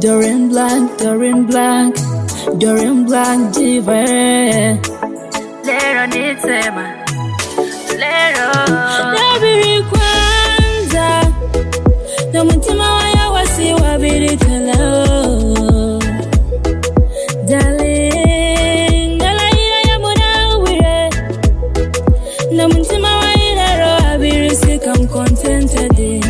Dorian Blanc, diva. Lero nitsema, lero. Nabiri kwanza, na mutima waya wasi wabiri tala. Darling, galaira ya muna uwire. Na mutima waya ro abiri sika I'm contented.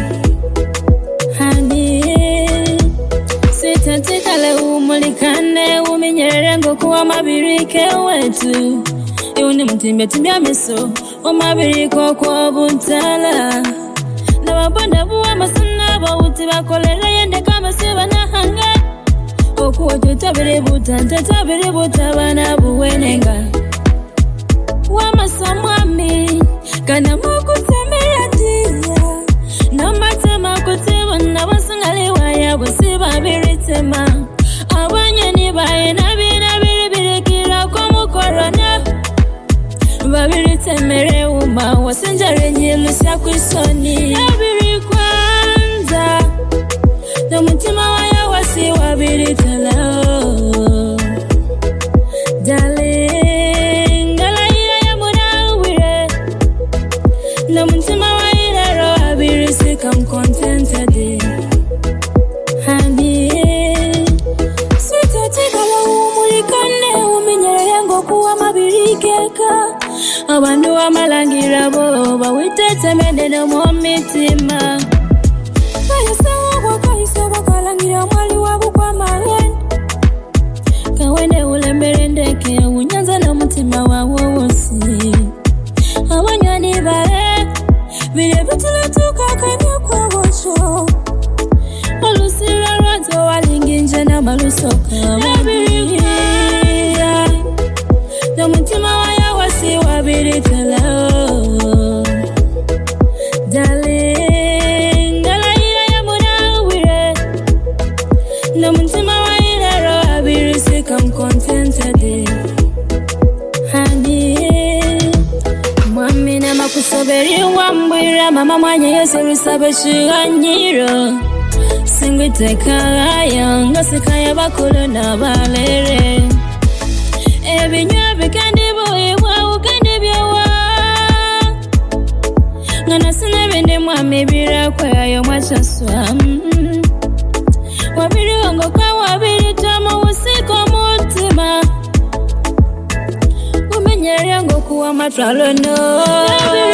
Honey, sitatikale umulikane uminyere ngo kuwa mabirike wetu. Iuni mtimbe timbia miso omabiriko kwa buntala. Na wabanda buwa masana bawuti bakolera yende kama siba na hanga. Okuwa tutabiri buta bana buwenenga. Wamasa mwami kana mukutemera dia. Na matema kuteba na basangali waya busiba biritema. Abanye ni bae na birikira kwa mukorona. Babiri temere uma wasenjare nyilusya kwisoni. Nabiri kwanza na mutima waya wasi wabiri tala. Darling, galaira ya muna uwire. Na mutima waya ro abiri sika I'm contented. Honey, sitatikala umulikane uminyere yango kuwa mabirikeka. Abandu amalangira bo bawitete medeno mu mitima. Kayisa bakalangira mwali wabu kwa maheni. Kawene ulembere ndeke unyanza na mutima wawo wosi. Abanywani bae bire bitulatuka kanya kwa bosho. Olusira rwato walinginje na malusoka. Na mutima waya wasi wabiri tala. Darling, galaira ya muna uwire. Na mutima waya ro abiri sika I'm contented. Honey, mwami na makusoberi wambwira. Mama mwanya yose rusabe shiganyiro. Singwite kagaya ngasikaya bakulu na balere. Ebinywa bikandi buibwa ukandi byawa. Ngana sina bende mwami birakwa yo mwachaswa. Wabiri wango kwa wabiri tamo usiko mutima. Umenyere yango kuwa matralo no.